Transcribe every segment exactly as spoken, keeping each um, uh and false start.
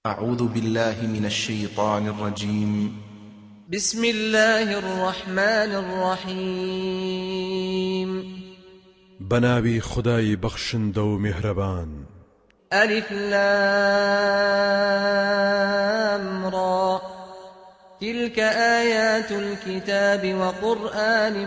أعوذ بالله من الشيطان الرجيم. بسم الله الرحمن الرحيم. بناوي خداي بخشندو مهربان. ألف لام را تلك آيات الكتاب وقرآن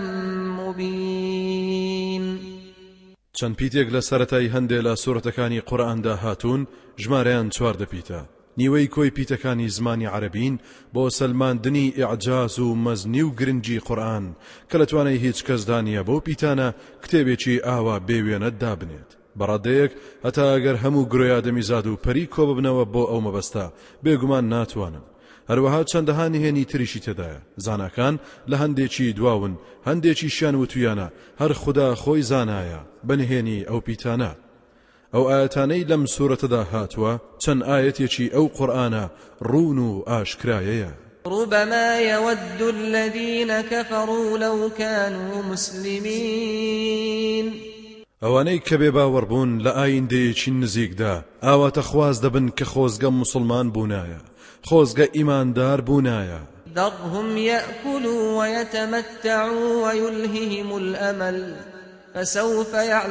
مبين. چەند پیتێک لە سەرەتای هەندێک لە سوورەتەکانی قورئاندا هاتوون، ژمارەیان چوار دەپیتە. نیوەی کۆی پیتەکانی زمانی عەرەبین بۆ سەلماندنی ئیعجاز و مەزنی و گرنگی قورئان کە لە توانای هیچ کەسدا نییە بۆ پیتانە کتێبێکی ئاوا بێوێنە دابنێت. بەڕادەیەک هەتا ئەگەر هەموو گرۆی ئادەمیزاد و پەری کۆ ببنەوە بۆ ئەو مەبەستە بێگومان ناتوانن. هەروەها چەندەها نهێنی تریشی تێدایە. زاناکان لە هەندێکی دواون، هەندێکی شیان وتویانە هەر خوددا خۆی زانایە بەنهێنی ئەو پیتانە. ئەو ئاەتانەی لەم سوورەتەدا هاتووە چەند ئاەتێکی ئەو قورئانە ڕوون و ئاشکرایەیە. ربما يود الذين كفروا لو كانوا مسلمين. ئەوانەی کە بێ باوەڕبوون لە ئایندەیەکی نزیکدا ئاواتە خواز دەبن کە خۆزگە مسلمان بوونایە، خۆزگە ئیماندار بوونایە. ذرهم يأكلوا ويتمتعوا ويلههم الأمل فسوف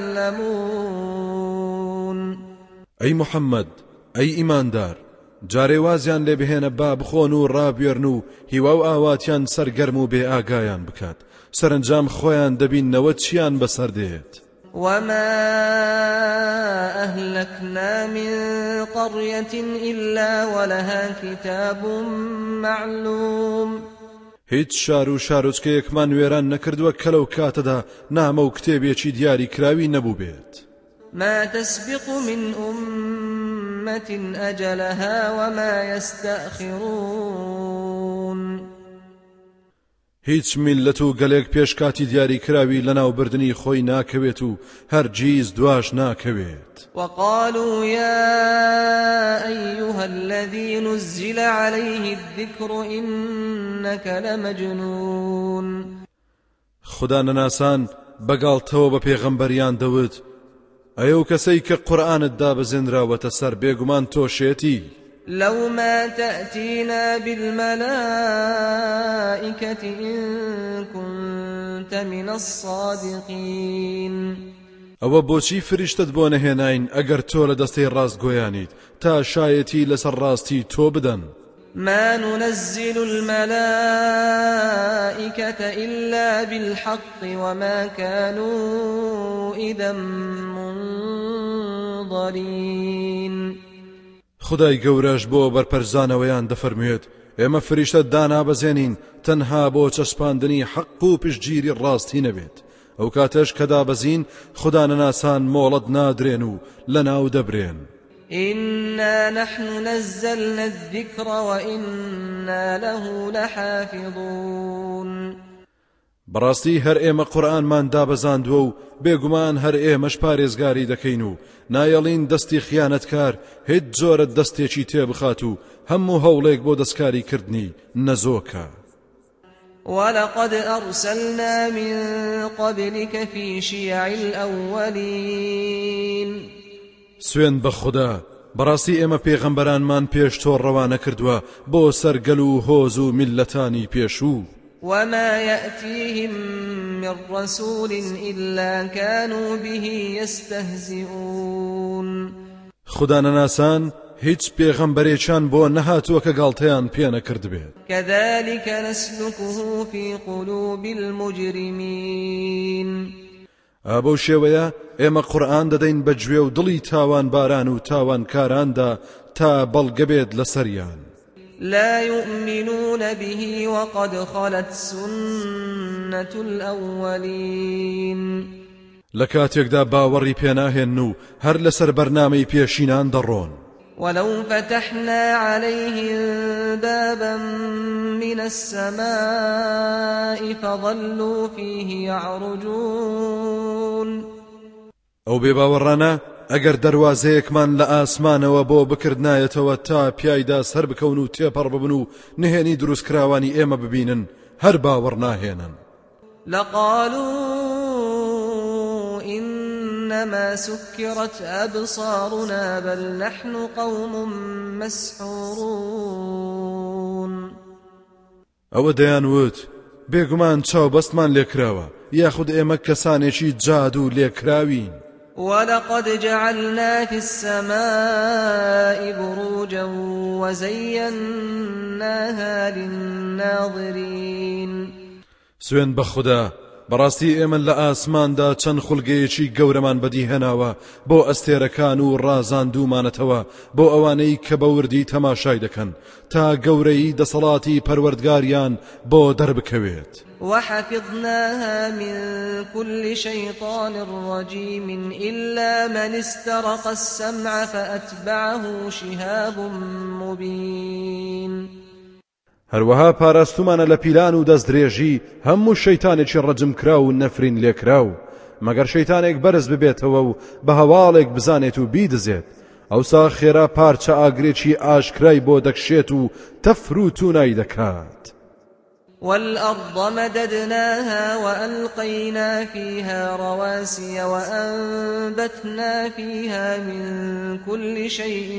يعلمون. ئەی محەممەد، ئەی ئیماندار، جارێوازیان لێ بهێنە با بخۆن و ڕابێرن و هیوا و ئاواتیان سەرگەرم و بێ ئاگایان بکات. سەرنجام خۆیان دەبینەوە چیان بەسەر دێت. وما أهلكنا من قرية إلا ولها كتاب معلوم. هیچ شار و شارۆچکەیەکمان وێران نەکردووە کە لەو کاتەدا نامە و کتێبێکی دیاری کراوی نەبوو بێت. ما تسبق من أمة أجلها وما يستأخرون. هیچ میلەت و گەلێک پێشکاتی دیاری کراوی لەناو بردنی خۆی ناکەوێت و هەرگیز دواش ناکەوێت. وقالوا يا أيها الذي نزل عليه الذكر إنك لمجنون. خدا نەناسان بەگاڵتەوە بە پێغەمبەریان دەوت ئەیە و کەسەی کە قورئانت دابەزێنراوەتە سەر بێگومان تۆشێتی. لو ما تأتينا بالملائكة إن كنت من الصادقين. ئەوە بۆچی فریشتت بۆ نەهێناین ئەگەر تۆ لە دەستەی ڕاستگۆیانیت تا شایەتی لەسەر ڕاستی تۆ بدەن. ما ننزل الملائكة إلا بالحق وما كانوا إذا منظرين. خدای گەورەش بۆ بەرپەرزانەوەیان دەفەرموێت ئێمە فریشتە دانابەزێنین تەنها بۆ چەسپاندنی حەق و پشتگیری ڕاستی نەبێت. ئەو کاتەش کە دابەزین خدا نەناسان مۆڵەت نادرێن و لەناو دەبرێن. إنا نحن نزلنا الذكر وإنا له لحافظون. بەڕاستی هەر ئێمە قورئانمان دابەزاندووە و بێگومان هەر ئێمەش پارێزگاری دەکەین و نایەڵین دەستی خیانەتکار هیچ جۆرە دەستێکی تێبخات و هەموو هەوڵێک بۆ دەستکاری کردنی نەزۆکە. ولقد أرسلنا من قبلك في شيع الأولين. سوێن بە خوددا، بەڕاستی ئێمە پێغەمبەرانمان پێش تۆ ڕەوانە کردووە بۆ سەرگەل و هۆز و میلەتانی پێشوو. وما يأتيهم من رسول إلا كانوا به يستهزئون. خدا نەناسان هیچ پێغەمبەرێکیان بۆ نەهاتووە کە گاڵتەیان پێ نەکرد بێت. كذلك نسلكه في قلوب المجرمين. ئابەو شێوەیە ئێمە قورئان دەدەین بە گوێ و دڵی تاوان باران و تاوان کاراندا تا بەڵگەبێت لەسەریان. لا يؤمنون به وقد خلت سنة الأولين. لكاتيكدا باوەڕی پێناهێن و هەر لەسەر بەرنامەی پێشینان دەڕۆن. ولو فتحنا عليهم بابا من السماء فظلوا فيه يعرجون. ئەو بێباوەڕانە ئەگەر دەواازەیەکمان لە ئاسمانەوە بۆ بکردنایەتەوە تا پیایدا سەر بکەون و تێپەڕ ببن و نهێنی دروستکراوانی ئێمە ببینن هەر باوەڕ ناهێنن. لقالوا إنما سكرت أبصارنا بل نحن قوم مسحورون. ئەوە دەیانوت بێگومان چاو بەستمان لێکراوە یاخود ئێمە کەسانێکی جاد و لێکراوین. ولقد جعلنا في السماء بروجا وزيناها للناظرين. سوێن بە خوددا بەڕاستی ئێمە لە ئاسماندا چەند خوڵگەیەکی گەورەمان بەدی هێناوە بۆ ئەستێرەکان و ڕازاندومانەتەوە بۆ ئەوانەی کە بە وردی تەماشای دەکەن تا گەورەی دەسەڵاتی پەروەردگاریان بۆ دەربکەوێت. وحفظناها من كل شيطان رجيم إلا من استرق السمع فأتبعه شهاب مبين. هەروەها پاراستومانە لە پیلان و دەستدرێژی هەموو شەیتانێکی ڕەجم کرا و نەفرین لێکراو مەگەر شەیتانێک بەرز ببێتەوە و بە هەواڵێک بزانێت و بیدزێت ئەوسا خێرا پارچە ئاگرێکی ئاشکرای بۆ دەکشێت و تەفر و توونای دەکات. والأرض مددناها وألقينا فيها رواسي وأنبتنا فيها من كل شيء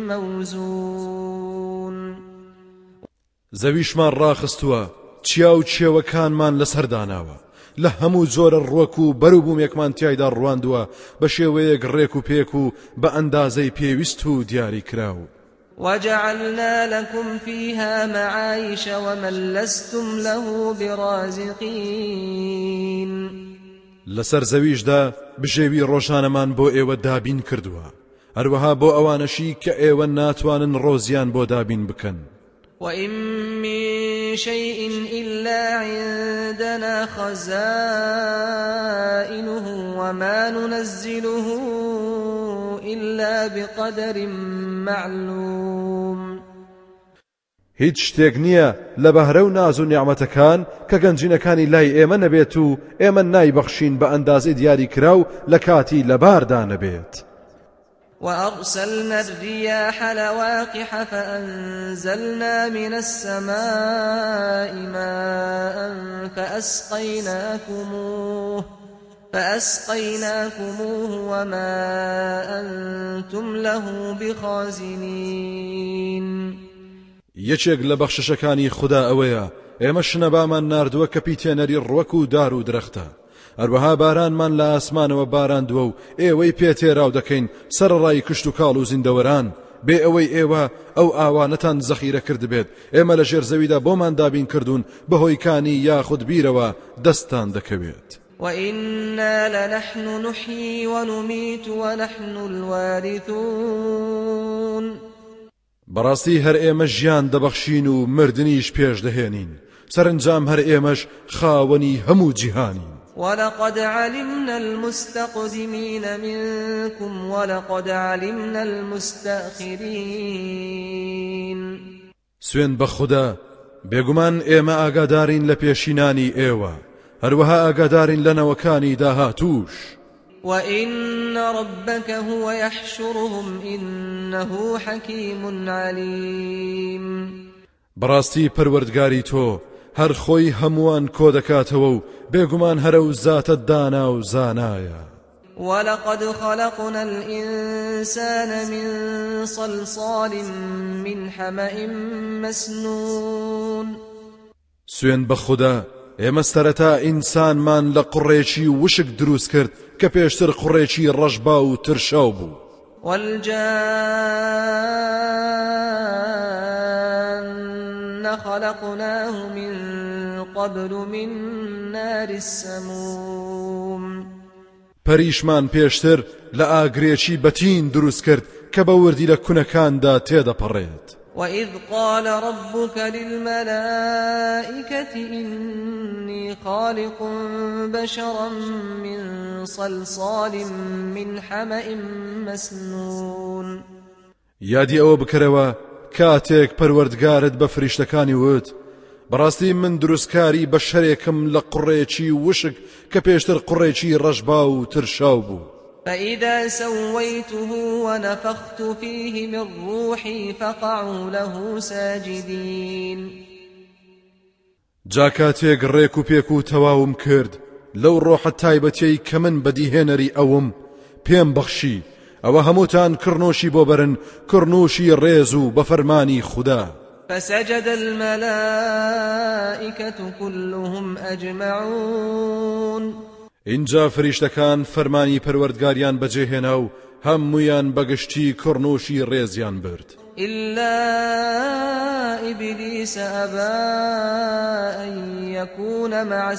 موزون. زەویشمان ڕاخستووە چیا و چێوەکانمان لەسەرداناوە لە هەموو جۆرە ڕوەک و بەروبوومێکمان تیایدا ڕواندووە بە شێوەیەک ڕێک و پێک و بە ئەندازەی پێویست و دیاری کراو. وجعلنا لكم فيها معايش ومن لستم له برازقين. لەسەر زەویشدا بژێوی ڕۆژانەمان بۆ ئێوە دابین کردووە هەروەها بۆ ئەوانەشی کە ئێوە ناتوانن ڕۆزیان بۆ دابین بکەن. وإن من شيء إلا عندنا خزائنه وما ننزله إلا بقدر معلوم. هیچ شتێک نییە لە بەهرە و ناز و نیعمەتەکان کە گەنجینەکانی لای ئێمە نەبێت و ئێمە نایبەخشین بە ئەندازەی دیاری کراو لە کاتی لەباردا نەبێت. وأرسلنا الرياح لواقح فأنزلنا من السماء ماء فأسقيناكموه فأسقيناكموه وما أنتم له بخازنين. یەکێک لە بەخششەکانی خوددا ئەوەیە ئێمە شنەبامان ناردووە کە پیتێنەری ڕوەک و دار و درەختە هەروەها بارانمان لە ئاسمانەوە باراندووە و ئێوەی پێتێراو دەکەین سەرڕای کشت و کاڵ و زیندەوەران بێ ئەوەی ئێوە ئەو ئاوانەتان زەخیرە کرد بێت ئێمە لە ژێر زەویدا بۆمان دابین کردوون بەهۆی کانی یاخود بیرەوە دەستان دەکەوێت. وإنا لنحن نحيي ونميت ونحن الوارثون. بەڕاستی هەر ئێمە ژیان دەبەخشین و مردنیش پێش دەهێنین سەرنجام هەر ئێمەش خاوەنی هەموو جیهانین. ولقد علمنا المستقدمين منكم ولقد علمنا المستأخرين. سوێن بە خوددا بێگومان ئێمە ئاگادارین لە پێشینانی ئێوە هەروەها ئاگادارین لە نەوەکانی داهاتوش. وإن ربك هو يحشرهم إنه حكيم عليم. بەڕاستی پەروەردگاری تۆ هەر خۆی هەمووان کۆ دەکاتەوە و بێگومان هەرە و زاتە دانا و زانایە. ولقد خلقنا الإنسان من صلصال من حمأ مسنون. سوێن بە خوددا ئێمە سەرەتا ئینسانمان لە قوڕێکی وشک دروست کرد کە پێشتر قوڕێکی ڕەشبا و ترشاو بوو. والجان خلقناه من قبل من نار السموم. پەریشمان پێشتر لە ئاگرێکی بەتین دروست کرد کە بە وردی لە کوونەکاندا تێدەپەڕێت. وإذ قال ربك للملائكة إني خالق بشرا من صلصال من حمأ مسنون. یادی ئەوە بکەرەوە کاتێک پەروەردگارت بە فریشتەکانی وت بەڕاستی من دروستکاری بە شەرێکم لە قوڕێکی وشک کە پێشتر قوڕێکی ڕەشبا و ترشاو بوو. فإذا سويته ونفخت فيه من روحي فقعوا له ساجدين. جا کاتێک ڕێک و پێک و تەواوم کرد لەو ڕۆحە تایبەتیەی کە من بەدیهێنەری ئەوم پێم بەخشی ئەوە هەمووتان کڕنۆشی بۆ بەرن کڕنوشی ڕێز و بە فەرمانی خوددا. فسجد الملائكة كلهم أجمعون. اینجا فریشتەکان فەرمانی پەروەردگاریان بەجێهێنا و هەموویان بەگشتی کڕنوشی ڕێزیان برد إلا إبليس أبى أن يكون مع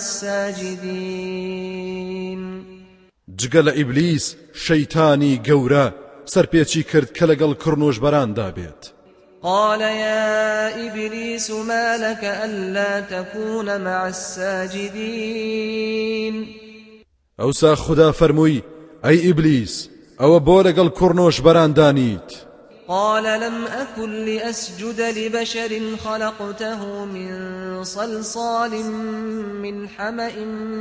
الساجدين. جگە لە ئیبلیس شەیتانی گەورە سەرپێچی کرد کە لەگەڵ کڕنوش بەراندا بێت. قال يا إبليس ما لك ألا تكون مع الساجدين. ئەوسا خدا فەرمووی ئەی ئیبلیس ئەوە بۆ لەگەڵ کڕنوش بەراندانیت. قال لم أكن لأسجد لبشر خلقته من صلصال من حمأ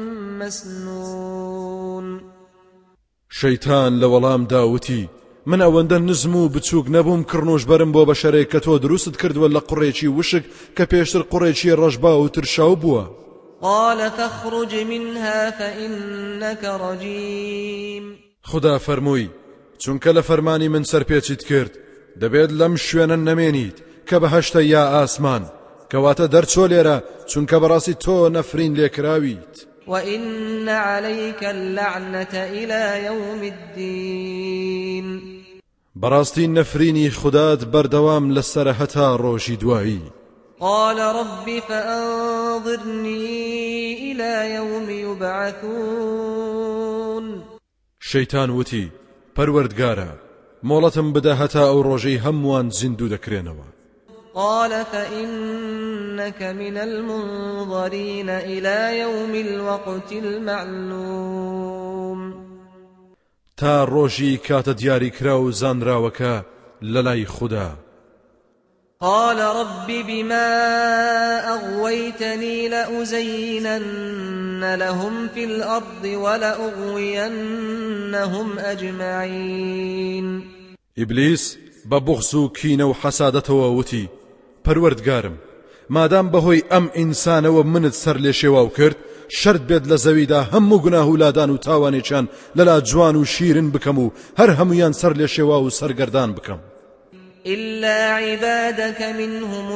مسنون. شەیتان لە وەڵام داوتی من ئەوەندە نزم و بچووک نەبووم کڕنوش بەرم بۆ بەشەرێک کە تۆ دروست کردووە لە قوڕێکی وشک کە پێشتر قوڕێکی ڕەشبا و ترشاو بووە. قال فاخرج منها فإنك رجيم. خدا فەرمووی چونکە لە فەرمانی من سەرپێچیت کرد دەبێت لەم شوێنە نەمێنیت کە بەهەشتە یا ئاسمان کەواتە دەرچۆ لێرە چونکە بەڕاستی تۆ نەفرین لێکراویت. وإن عليك اللعنة إلى يوم الدين. بەڕاستی نەفرینی خودات بەردەوام لەسەر هەتا ڕۆژی دوایی. قال رب فأنظرني إلى يوم يبعثون. شەیتان وتی پەروەردگارە مۆڵەتم بدە هەتا ئەو ڕۆژەی هەمووان زیندوو دەکرێنەوە. قال فإنك من المنظرين إلى يوم الوقت المعلوم. تا ڕۆژی کاتە دیاری کرا و زانراوەکە لەلای خوددا. قال رب بما أغويتني لأزينن لهم في الأرض ولأغوينهم أجمعين. إبليس ببغض و کینە و حەسادەتەوە وتی پەروەردگارم مادام بەهۆی ئەم ئینسانەوە منت سەر لێ شێواو کرد شەرت بێت لە زەویدا هەموو گوناه و لادان و تاوانێکیان لەلا جوان و شیرن بکەم و هەر هەمویان سەر لێ شێوا و سەرگەردان بکەم. إلا عبادك منهم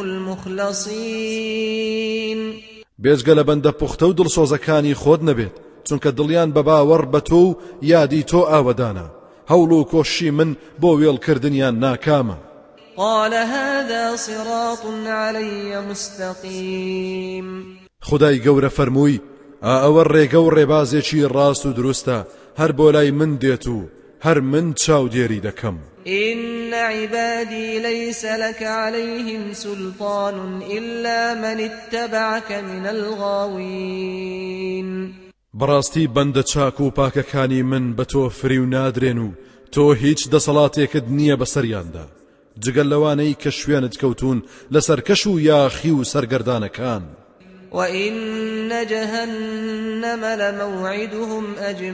المخلصين. بێجگە لە بەندە پوختە و دڵسۆزەکانی خۆت نەبێت چونکە دڵیان بە باوەڕ بە تۆ و یادی تۆ ئاوەدانە هەوڵ و کۆشی من بۆ وێڵکردنیان ناکامە. قال هذا صراط علي مستقيم. خدای گەورە فەرمووی ئەوە ڕێگە و ڕێبازێکی ڕاست و دروستە هەر بۆ لای من دێت و هەر من چاودێری دەکەم. إن عبادي ليس لك عليهم سلطان إلا من اتبعك من الغاوين. بەڕاستی بەندە چاک و پاکەکانی من بە تۆ فری و نادرێن و تۆ هیچ دەسەڵاتێکت نییە بەسەریاندا جگەل لەوانەی کە شوێنت کەوتون لەسەر کەش و یاخی و سەرگەردانەکان. وإن جهنم لموعدهم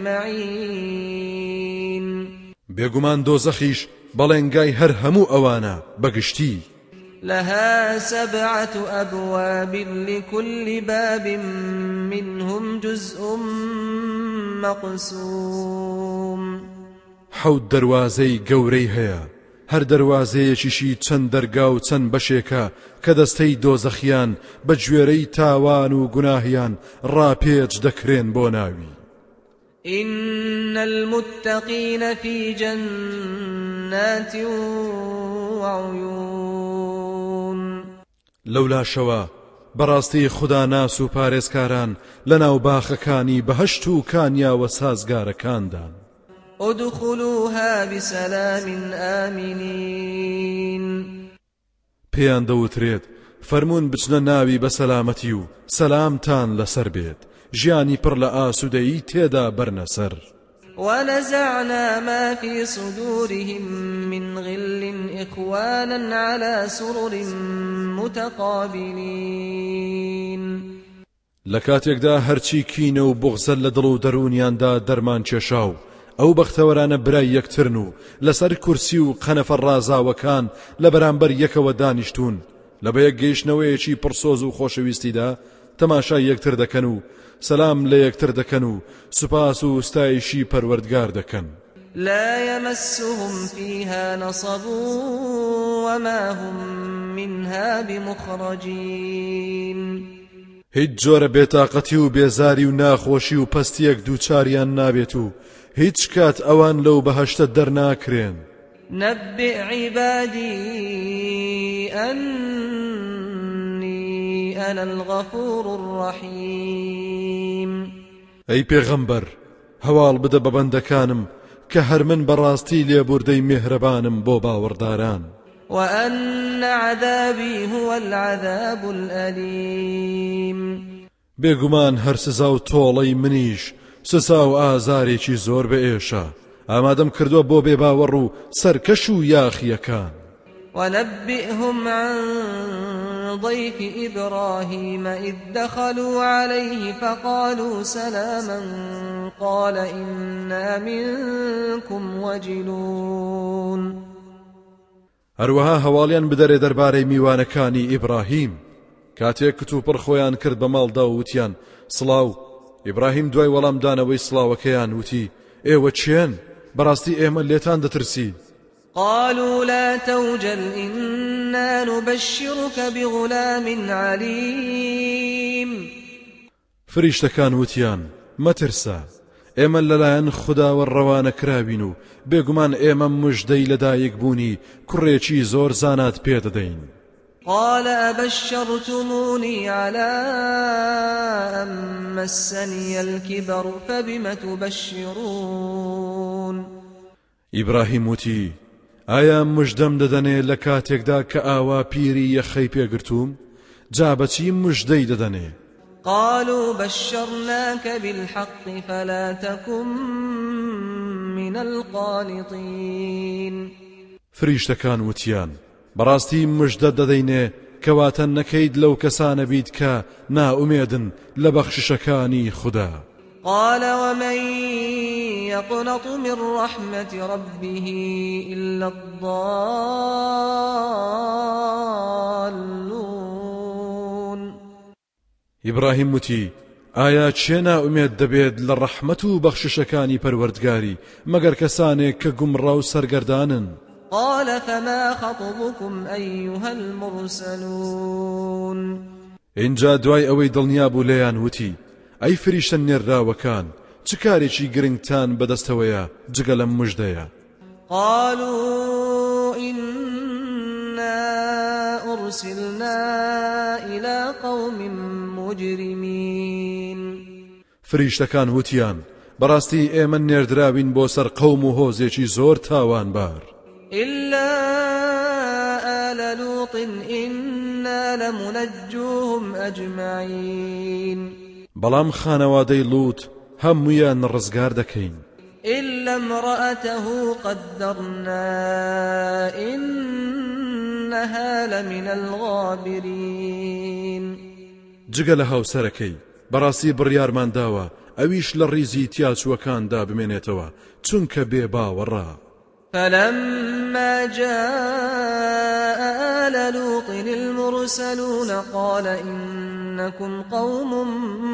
أجمعين. بێگومان دۆزەخیش بەڵێنگای هەر هەموو ئەوانە بەگشتی. لها سبعة أبواب لكل باب منهم جزء مقسوم. حەوت دەروازەی گەورەی هەیە هەر دەروازەیەکیشی چەند دەرگا و چەند بەشێکە کە دەستەی دۆزەخیان بە گوێرەی تاوان و گوناهیان ڕاپێچ دەکرێن بۆ ناوی. إن المتقين في جنات وعيون. لولا شوا بەڕاستی خدا ناس و پارێزکاران لەناو باخەکانی بەهەشت و کانیا و سازگارەکاندان. ادخلوها بسلام آمنين. پێیان دەوترێت فەرموون بچنە ناوی بە سەلامەتی و سەلامتان لەسەر بێت ژیانی پڕ لە ئاسوودەیی تێدا بەرنەسەر. ونزعنا ما في صدورهم من غل إخوانا على سرر متقابلين. لكاتێکدا هەرچی کینە و بغزە لە دڵ و دەرونیاندا دەرمان کێشاو ئەو بەختەوەرانە برای یەکترن و لەسەر کورسی و قەنەفە ڕازاوەکان لە بەرامبەر یەکەوە دانیشتون لە بە یەک گەیشتنەوەیەکی پڕسۆز و خۆشەویستیدا تەماشای یەکتر دەکەن و سەلام لە یەکتر دەکەن و سوپاس و ستایشی پەروەردگار دەکەن. لا يمسهم فيها نصب وما هم منها بمخرجين هیچ جۆرە بێتاقەتی و بێزاری و ناخۆشی و پەستیەک دووچاریان نابێت و هیچ کات ئەوان لەو بەهەشتە دەرناکرێن. نبئ عبادي أني أنا الغفور الرحيم ئەی پێغەمبەر هەواڵ بدە بە بەندەکانم کە هەر من بەڕاستی لێبوردەی میهرەبانم بۆ باوەڕداران. وأن عذابي هو العذاب الأليم بێگومان هەر سزا و تۆڵەی منیش سزا و ئازارێکی زۆر بە ئێشە ئامادەم کردووە بۆ بێباوەڕ و سەرکەش و یاخیەکان. ونبئهم عن ضيف إبراهيم إذ دخلوا عليه فقالوا سلاما قال إنا منكم وجلون. هەروەها هەواڵیان بدەرێ دەربارەی میوانەکانی ئیبراهیم کاتێک کتوپڕ خۆیان کرد بە ماڵدا و وتیان سڵاو. ئیبراهیم دوای وەڵامدانەوەی سڵاوەکەیان وتی ئێوە چێن؟ بەڕاستی ئێمە لێتان دەترسی. قالوا لا توجل إنا نبشرك بغلام عليم. فریشتەکان وتیان مەترسە ئێمە لەلایەن خوداوە ڕەوانە کراوین و بێگومان ئێمە مژدەی لەدایک بوونی کوڕێکی زۆر زانات پێدەدەین. قال أبشرتموني على أن مسني الكبر فبم تبشرون. ئیبراهیم وتی ئایا مژدەم دەدەنێ لە کاتێکدا کە ئاوا پیری یەخەی پێگرتووم؟ جا بەچی مژدەی دەدەنێ؟ قالوا بشرناك بالحق فلا تكن من القانطين. فریشتەکان وتیان بەڕاستی مژدە دەدەینێ کەواتە نەکەید لەو کەسانە بیت کە نائومێدن لە بەخششەکانی خوددا. قال ومن يقنط من رحمة ربه إلا الضالون. ئیبراهیم وتی ئایا چێ نائومێد دەبێت لە ڕەحمەت و بەخششەکانی پەروەردگاری مەگەر کەسانێک کە گومڕا و سەرگەردانن. قال فما خطبكم أيها المرسلون. اینجا دوای ئەوەی دڵنیا بوو لێیان وتی ئەی فریشتە نێراوەکان چ کارێکی گرنگتان بەدەستەوەیە جگە لەم مژدەیە؟ قالوا إنا أرسلنا إلى قوم مجرمين. فریشتەکان وتیان بەڕاستی ئێمە نێردراوین بۆ سەر قەوم و هۆزێکی زۆر تاوانبار. إلا آل لوط إنا لمنجوهم أجمعين. بەڵام خانەوادەی لووت هەموویان ڕزگار دەکەین. إلا امرأته قدرنا إنها لمن الغابرين. جگە لە هاوسەرەکەی بەڕاستی بڕیارمان داوە ئەویش لە ڕیزی تیاچووەکاندا بمێنێتەوە چونکە بێ باوەڕا. فلما جاء آل لوط المرسلون قال إنكم قوم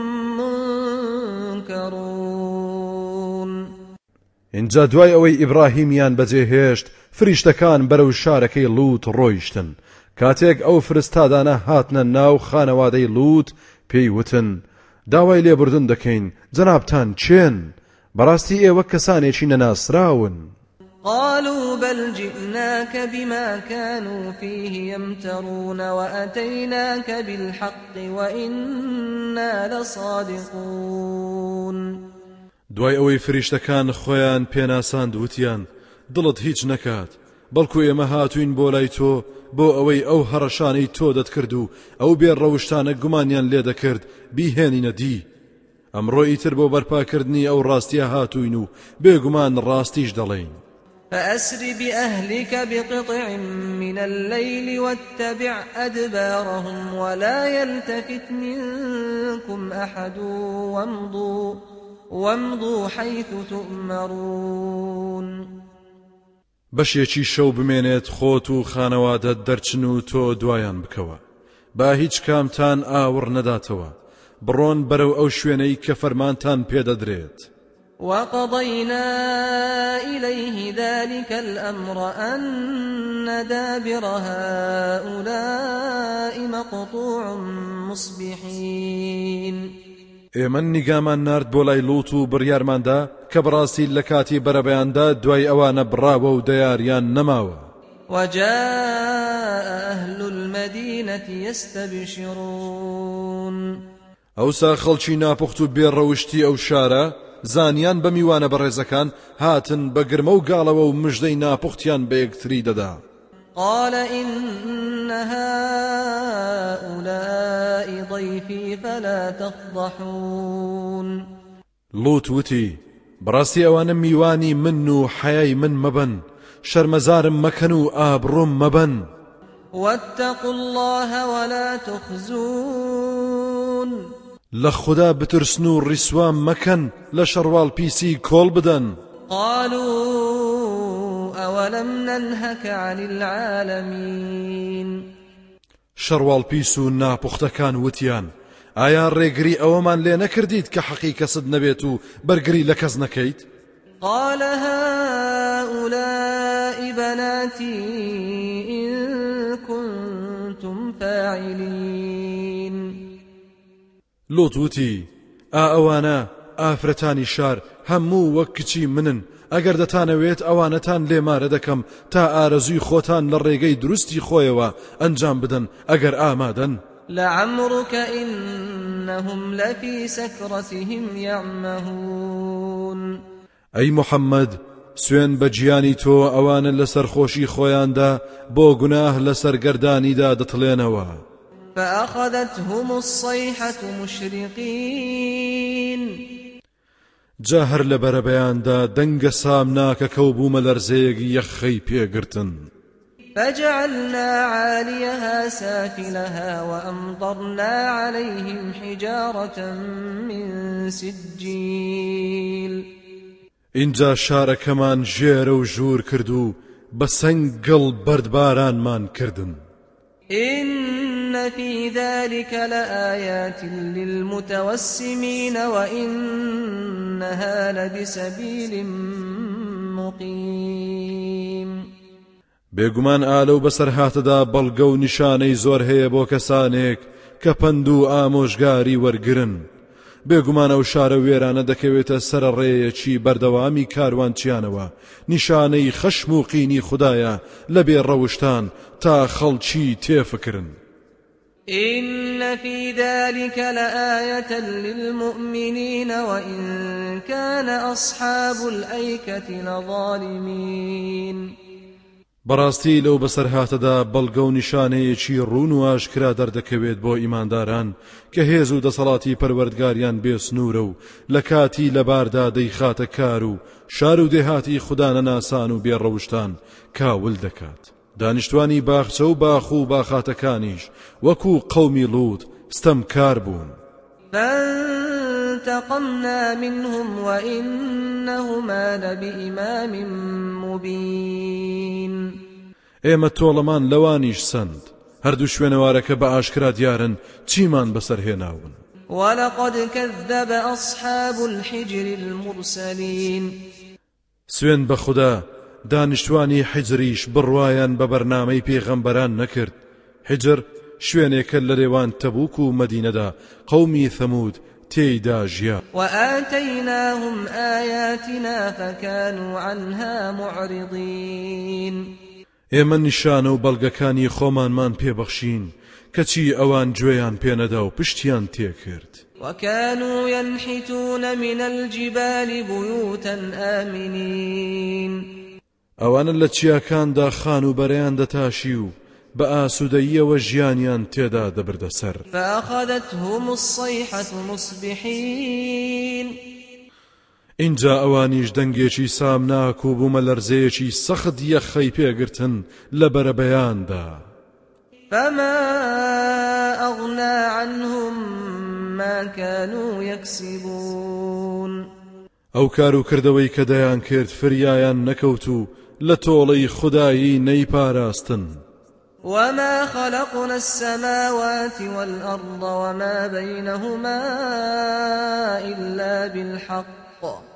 منكرون. اینجا دوای ئەوەی ئیبراهیمیان بەجێهێشت فریشتەکان بەرەو شارەکەی لووت ڕۆیشتن. کاتێک ئەو فرستادانە هاتنە ناو خانەوادەی لووت پێی وتن داوای لێبوردن دەکەین جەنابتان چێن؟ بەڕاستی ئێوە کەسانێکی نەناسراون. قالوا بل جئناك بما كانوا فيه يمترون وأتيناك بالحق وإنا لصادقون. دوای ئەوەی فریشتەکان خۆیان پێناساند وتیان دڵت هیچ نەکات بەڵکو ئێمە هاتوین بۆ لای تۆ بۆ ئەوەی ئەو هەڕەشانەی تۆ دەتکرد و ئەو بێڕەوشتانە گومانیان لێ دەکرد بیهێنینە دی. ئەمڕۆ ئیتر بۆ بەرپاکردنی ئەو ڕاستیە هاتوین و بێگومان ڕاستیش دەڵێین. فأسر بأهلك بقطع من الليل واتبع أدبارهم ولا يلتفت منكم أحد وامضوا, وامضوا حيث تؤمرون. بەشێکی شەو بمێنێت خۆت و خانەوادەت دەرچن و تۆ دوایان بکەوە با هیچ کامتان ئاور نەداتەوە بڕۆن بەرەو ئەو شوێنەی کە فەرمانتان پێدەدرێت. وقضينا إليه ذلك الأمر أن دابر هؤلاء مقطوع مصبحين ئێمە نیگامان نارد بۆ لای لووت و بڕیارماندا کە بەڕاستی لە کاتی بەرەبەیاندا دوای ئەوانە بڕاوە و دەیاریان نەماوە. وجاء أهل المدينة يستبشرون ئەوسا خەڵکی ناپوخت و بێڕەوشتی ئەو شارە زانیان بە میوانە بەڕێزەکان هاتن بە گرمە و گاڵەوە و مژدەی ناپوختیان بە یەکتری دەدا. قال إن هؤلاء ضيفي فلا تفضحون لوت وتی بەڕاستی ئەوانە میوانی من و حەیای من مەبەن، شەرمەزارم مەکەن و ئابڕۆم مەبەن. واتقوا الله ولا تخزون لە خوددا بترسن و ڕیسوان مەکەن لە شەڕواڵ پیسی کۆڵ بدەن. قالوا أولم ننهك عن العالمين شەڕواڵ پیس و ناپوختەکان وتیان ئایا ڕێگری ئەوەمان لێ نەکردیت کە حەقی کەسد نەبێت و بەرگری لە کەس نەکەیت؟ قال هؤلاء بناتي إن كنتم فاعلين لوت وتی ئا ئەوانە ئافرەتانی شار هەموو وەک کچی منن، ئەگەر دەتانەوێت ئەوانەتان لێمارە دەکەم تا ئارەزووی خۆتان لە ڕێگەی دروستی خۆیەوە ئەنجام بدەن ئەگەر ئامادەن. لعمرك إنهم لفي سكرتهم يعمهون ئەی محەممەد سوێن بە گیانی تۆ ئەوانە لە سەرخۆشی خۆیاندا بۆ گوناه لە سەرگەردانیدا دەتڵێنەوە. فأخذتهم الصيحة مشرقين جا هەر لە بەرەبەیاندا دەنگە سامناکە کەوبوومە لەرزەیەکی یەخەی پێگرتن. فجعلنا عاليها سافلها وأمطرنا عليهم حجارة من سجيل اینجا شارەکەمان ژێرە و ژوور کرد و بە سەنگڵ بەردبارانمان کردن. إن في ذلك لآيات للمتوسمين وإنها لبسبيل مقيم بێگومان ئالە و بەسەر هاتەدا بەڵگە و نیشانەی زۆر هەیە بۆ کەسانێک کە پند و ئامۆژگاری وەرگرن. بێگومان ئەو شارە وێرانە دەکەوێتە سەرڕێیەکی بەردەوامی کاروانچیانەوە، نیشانەی خەشم و قینی خوددایە لە بێڕەوشتان تا خەڵکی تێفکرن. إن في ذلك لآية للمؤمنين وإن كان أصحاب الأيكة لظالمين. بەڕاستی لەو بەسەر هاتەدا بەڵگە و نیشانەیەکی ڕوون و ئاشکرا دەردەکەوێت بۆ ئیمانداران کە هێز و دەسەڵاتی پەروەردگاریان بێسنوورە و لە کاتی لەباردا دەیخاتە کار و شار و دێهاتی خوددا نەناسان و بێڕەوشتان کاول دەکات. دانیشتوانی باخچە و باخ و باخاتەکانیش وەکو قەومی لووت ستەمکار بوون. فانتقمنا منهم وإنهما لبإمام مبين. ئێمە تۆڵەمان لەوانیش سند هەردوو شوێنەوارەکە بە ئاشکرا دیارن چیمان بەسەرهێناون. ولقد كذب أصحاب الحجر المرسلين. سوێن بە خوددا دانیشتوانی حجریش بڕوایان بە بەرنامەی پێغەمبەران نەکرد. حجر شوێنێکە لە رێوان تەبوک و مەدینەدا قەومی ثەمود تێیدا ژیا. وآتيناهم آياتنا فكانوا عنها معرضين. ئێمە نیشانە و بەڵگەکانی خۆمانمان پێبەخشین کەچی ئەوان گوێیان پێنەدا و پشتیان تێکرد. وكانوا ينحتون من الجبال بيوتا آمنين. ئەوانە لە چیاکاندا خان و بەرەیان دەتاشی و بە ئاسوودەییەوە ژیانیان تێدا دەبردەسەر. فأخذتهم الصيحة مصبحين. اینجا ئەوانیش دەنگێکی سامناک و بوومە لەرزەیەکی سەخت یەخەی پێگرتن لە بەرەبەیاندا. فما أغنى عنهم ما كانوا يكسبون. ئەو کار و کردەوەی کە دەیان کرد فریایان نەکەوت و لە تۆڵەی خودایی نەیپاراستن. وما خلقنا السماوات والأرض وما بينهما إلا بالحق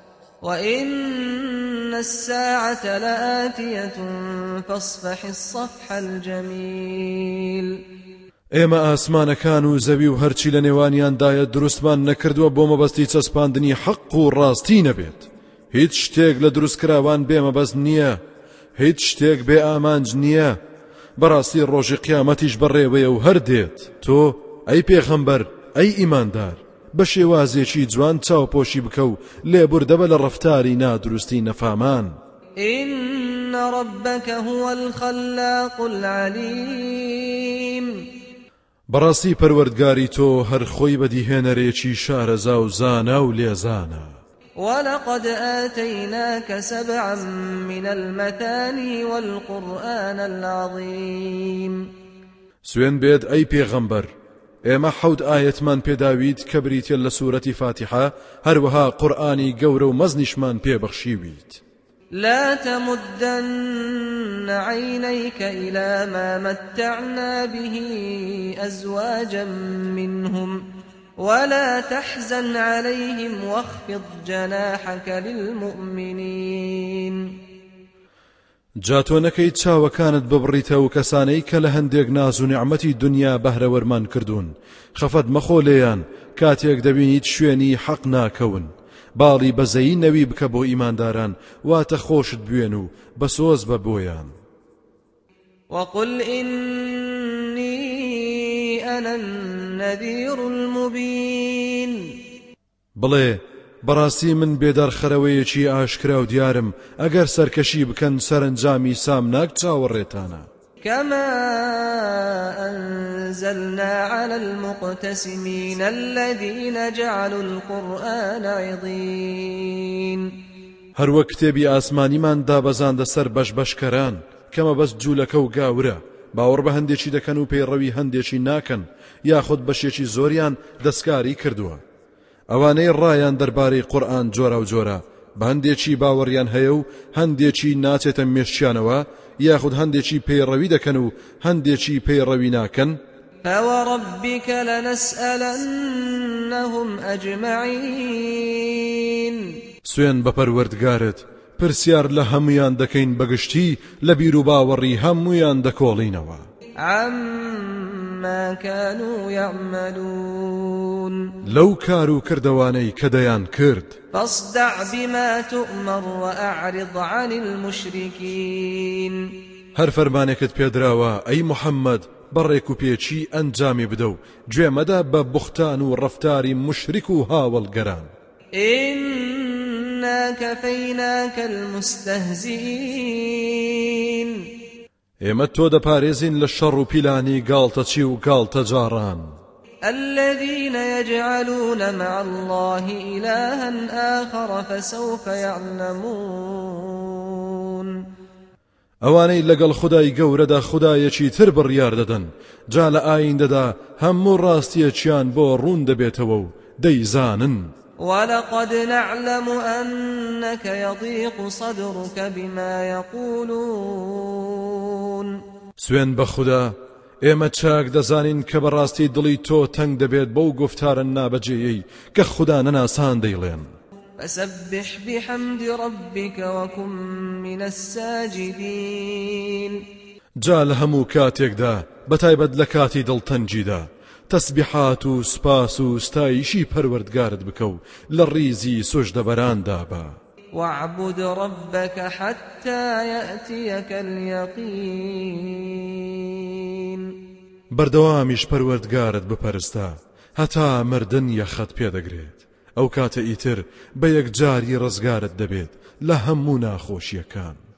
وإن الساعة لآتية فاصفح الصفح الجميل. ئێمە ئاسمانەکان و زەوی و هەرچی لە نێوانیاندایە دروستمان نەکردووە بۆ مەبەستی چەسپاندنی حەق و ڕاستی نەبێت. هیچ شتێک لە دروستکراوان بێ مەبەست نییە، هیچ شتێک بێ ئامانج نییە. بەڕاستی ڕۆژی قیامەتیش بەڕێوەیە و هەر دێت. تۆ ئەی پێغەمبەر، ئەی ئیماندار، بە شێوازێکی جوان چاوپۆشی بکە و لێبوردەبە لە ڕەفتاری نادروستی نەفامان. إن ربك هو الخلاق العليم. بەڕاستی پەروەردگاری تۆ هەر خۆی بەدیهێنەرێکی شارەزا و زانا و لێزانە. ولقد آتيناك سبعا من المثاني والقرآن العظيم. سوێن بێت ئەی پێغەمبەر، ئێمە حەوت ئاەتمان پێداویت کە بریتە لە سوورەتی فاتحە، هەروەها قورئانی گەورە و مەزنیشمان پێبەخشیویت. لا تمدن عينيك إلى ما متعنا به أزواجا منهم ولا تحزن عليهم واخفض جناحك للمؤمنين. جاتۆ نەکەیت چاوەکانت ببڕیتە و کەسانەی کە لە هەندێک ناز و نیعمەتی دنیا بەهرەوەرمان کردوون، خەفەت مەخۆ لێیان کاتێک دەبینیت شوێنی حەق ناکەون. باڵی بەزەیی نەوی بکە بۆ ئیمانداران، واتە خۆشت بوێن و بەسۆز بە بۆیان. وقل إني أنا النذير المبين. بڵێ بەڕاستی من بێدار خەرەوەیەکی ئاشکرا و دیارم، ئەگەر سەرکەشی بکەن سەرنجامی سامناک چاوەڕێتانە. كما أنزلنا على المقتسمين الذين جعلوا القرآن عضين. هەر وەک کتێبی ئاسمانیمان دابەزاندە سەر بەش بەشکەران کەمە بەس جوولەکە و گاورە، باوەڕ بە هەندێکی دەکەن و پەیڕەوی هەندێکی ناکەن، یاخود بەشێکی زۆریان دەستکاری کردووە. ئەوانەی ڕایان دەربارەی قورئان جۆرە و جۆرە، بە هەندێکی باوەڕیان هەیە و هەندێکی ناچێتە مێشتیانەوە، یاخود هەندێکی پەیڕەوی دەکەن و هەندێکی پەیڕەوی ناکەن. فوربك لنسألنهم أجمعين. سوێن بە پەروەردگارت، پرسیار لە هەمویان دەکەین بەگشتی، لە بیر و باوەڕی هەمویان دەکۆڵینەوە. عما كانوا يعملون. لەو کار و کردەوانەی کە دەیان کرد. فاصدع بما تؤمر وأعرض عن المشركين. هەر فەرمانێکت پێدراوە ئەی محەممەد، بەڕێک و پێچی ئەنجامی بدە و گوێمەدە بە بوختان و ڕەفتاری مشریک و هاوڵگەران. إنا كفيناك المستهزئين. ئێمە تۆ دەپارێزین لە شەڕ و پیلانی گاڵتەچی و گاڵتە جاران. الذين يجعلون مع الله إلها آخر فسوف يعلمون. ئەوانەی لەگەڵ خودای گەورەدا خودایەکی تر بڕیار دەدەن، جا لە ئایندەدا هەموو ڕاستیەکیان بۆ ڕوون دەبێتەوە و دەیزانن. ولقد نعلم أنك يضيق صدرك بما يقولون. سوێن بە خوددا، ئێمە چاک دەزانین کە بەڕاستی دڵی تۆ تەنگ دەبێت بەو گفتارە نابەجێیەی کە خوددا نەناسان دەیڵێن. فسبح بحمد ربك وكن من الساجدين. جا لە هەموو کاتێکدا، بەتایبەت لە کاتی دڵتەنجیدا، تەسبیحات و سپاس و ستایشی پەروەردگارت بکە و لە ڕیزی سوژدەبەراندا بە. واعبد ربك حتى يأتيك اليقين. بەردەوامیش پەروەردگارت بپەرستە هەتا مردن یەخەت پێدەگرێت، ئەو کاتە ئیتر بە یەکجاری ڕزگارت دەبێت لە هەموو ناخۆشیەکان.